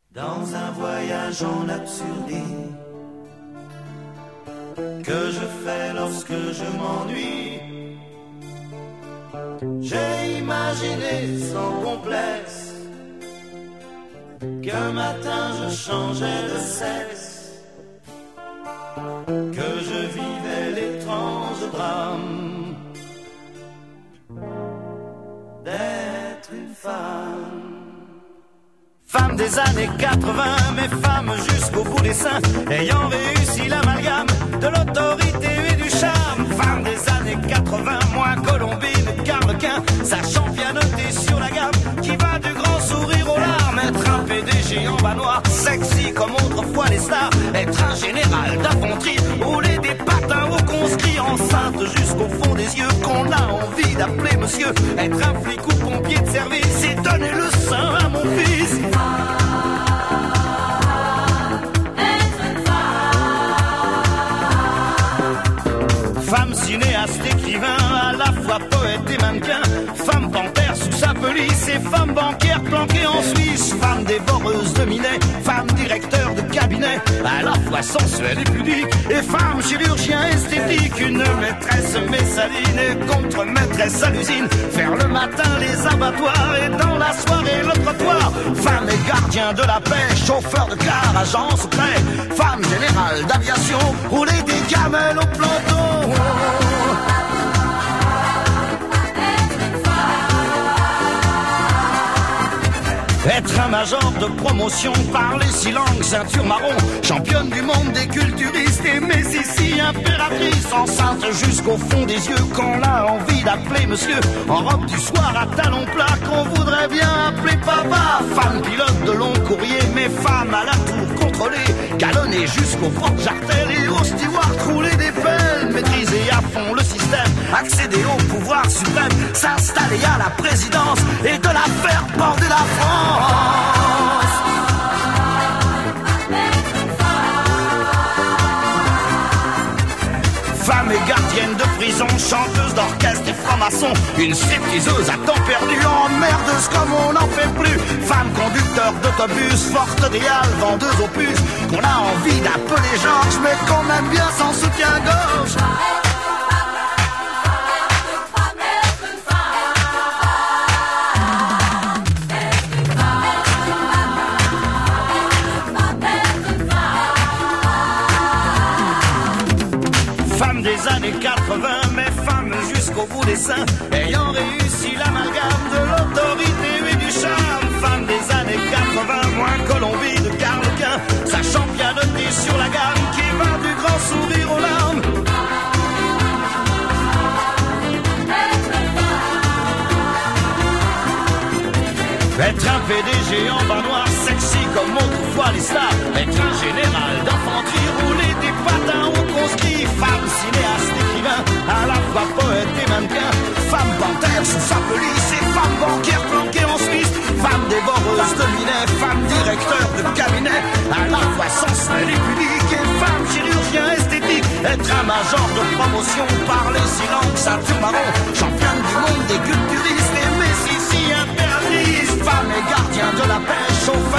Dans un voyage en absurdie que je fais lorsque je m'ennuie, j'ai imaginé sans complexe qu'un matin je changeais de sexe, que je vivais l'étrange drame d'être une femme. Femme des années 80, mais femme jusqu'au bout des seins, ayant réussi l'amalgame de l'autorité et du charme. Femme des années 80, moins Colombine qu'Arlequin, sachant pianoter sur la gamme, qui va du grand sourire aux larmes. Être un PDG en bas noir, sexy comme autrefois les stars. Être un général d'infanterie, rouler des patins au conscrit, enceinte jusqu'au fond des yeux, qu'on a envie d'appeler monsieur. Être un flic ou pompier de service et donner le sein à mon fils. Femme cinéaste, écrivain, à la fois poète et mannequin. Femme panthère sous sa pelisse et femme banquière planquée en Suisse. Femme dévoreuse de minet, femme directeur de cabinet, à la fois sensuelle et pudique. Et femme chirurgien esthétique, une maîtresse messaline et contre-maîtresse à l'usine. Faire le matin les abattoirs et dans la soirée le trottoir. Femme et gardien de la paix, chauffeur de car, agent secret. Femme générale d'aviation, rouler des gamelles au planton. Être un major de promotion, parler 6 langues, ceinture marron, championne du monde des culturistes et Messissi impératrice, enceinte jusqu'au fond des yeux, qu'on a envie d'appeler monsieur, en robe du soir à talons plats, qu'on voudrait bien appeler papa. Femme pilote de long courrier, mais femme à la tour contrôlée, galonnée jusqu'au porte-jartel et au steward rouler des pelles, maîtriser à fond le système, accéder au pouvoir suprême, s'installer à la présidence et de la faire border la France. Femme et gardienne de prison, chanteuse d'orchestre et franc-maçon, une stripteaseuse à temps perdu, emmerdeuse comme on n'en fait plus. Femme conducteur d'autobus, forte idéale, vendeuse aux puces, qu'on a envie d'appeler Georges, mais qu'on aime bien sans soutien-gorge. Femme des années 80, mais femme jusqu'au bout des seins, ayant réussi l'amalgame de l'autorité et du charme. Femme des années 80, moins Colombine qu'Arlequin, sachant pianoter sur la gamme, qui va du grand sourire aux larmes. Être un PDG en bas noir, sexy comme autrefois les stars. Être un général d'infanterie, rouler des patins au conscrit. Femme cinéaste, écrivain, à la fois poète et mannequin. Femme panthère sous sa pelisse et femme banquière planquée en Suisse. Femme dévoreuse de minet, femme directeur de cabinet, à la fois sensuelle et pudique. Et femme chirurgien esthétique, être un major de promotion, parler 6 langues, ceinture marron, championne du monde des culturistes et Messissi impératrice. Femme et gardien de la paix, chauffeur